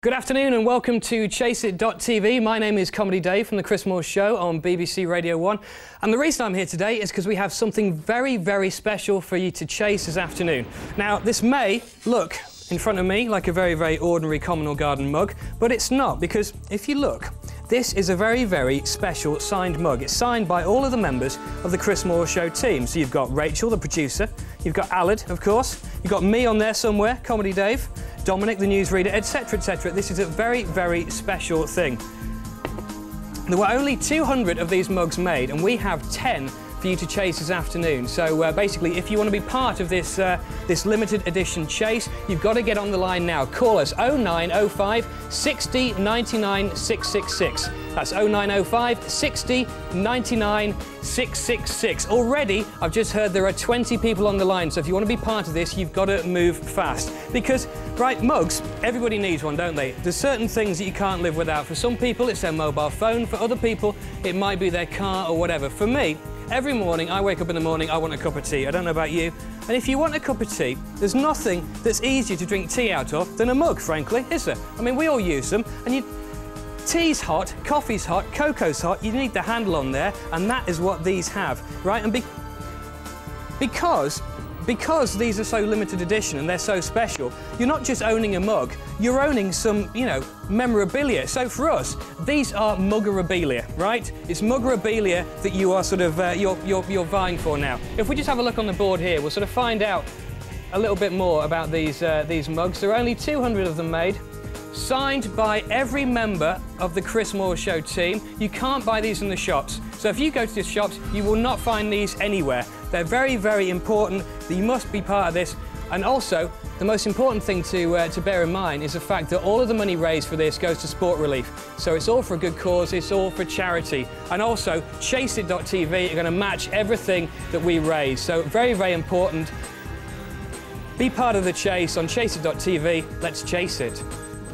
Good afternoon and welcome to ChaseIt.tv. My name is Comedy Dave from The Chris Moore Show on BBC Radio 1. And the reason I'm here today is because we have something very, very special for you to chase this afternoon. Now, this may look in front of me like a very, very ordinary common or garden mug, but it's not, because if you look, this is a very, very special signed mug. It's signed by all of the members of the Chris Moore Show team. So you've got Rachel, the producer, you've got Aled, of course, you've got me on there somewhere, Comedy Dave, Dominic, the newsreader, etc., etc. This is a very, very special thing. There were only 200 of these mugs made, and we have 10 for you to chase this afternoon. So basically, if you want to be part of this this limited edition chase, you've got to get on the line now. Call us 0905 60 99 666. That's 0905 60 99 666. Already, I've just heard there are 20 people on the line, so if you want to be part of this, you've got to move fast. Because, right, mugs, everybody needs one, don't they? There's certain things that you can't live without. For some people, it's their mobile phone. For other people, it might be their car or whatever. For me, every morning, I wake up in the morning, I want a cup of tea. I don't know about you. And if you want a cup of tea, there's nothing that's easier to drink tea out of than a mug, frankly, is there? I mean, we all use them, and tea's hot, coffee's hot, cocoa's hot, you need the handle on there, and that is what these have, right? And because these are so limited edition and they're so special, you're not just owning a mug, you're owning some, you know, memorabilia. So for us, these are muggerabilia, right? It's muggerabilia that you are sort of, you're vying for now. If we just have a look on the board here, we'll sort of find out a little bit more about these mugs. There are only 200 of them made, signed by every member of the Chris Moore Show team. You can't buy these in the shops. So if you go to the shops, you will not find these anywhere. They're very, very important. You must be part of this. And also, the most important thing to bear in mind is the fact that all of the money raised for this goes to Sport Relief. So it's all for a good cause, it's all for charity. And also, ChaseIt.tv are going to match everything that we raise. So very, very important. Be part of the chase on ChaseIt.tv. Let's chase it.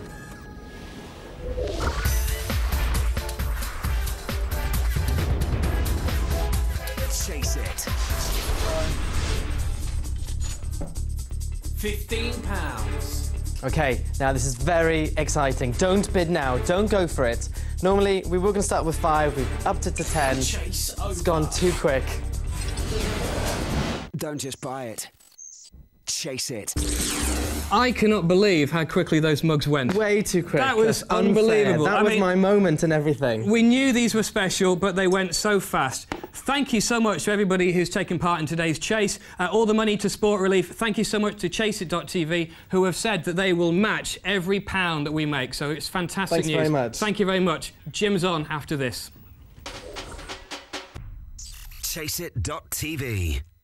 Chase it. £15. Okay, now this is very exciting. Don't bid now, don't go for it. Normally, we were going to start with 5, we've upped it to 10. Chase over. It's gone too quick. Don't just buy it. Chase it. I cannot believe how quickly those mugs went. Way too quick. That was That's unfair. unbelievable. That was my moment and everything. We knew these were special, but they went so fast. Thank you so much to everybody who's taken part in today's chase. All the money to Sport Relief. Thank you so much to ChaseIt.tv, who have said that they will match every pound that we make. So it's fantastic Thanks news. very much. Thank you very much. Jim's on after this. ChaseIt.tv.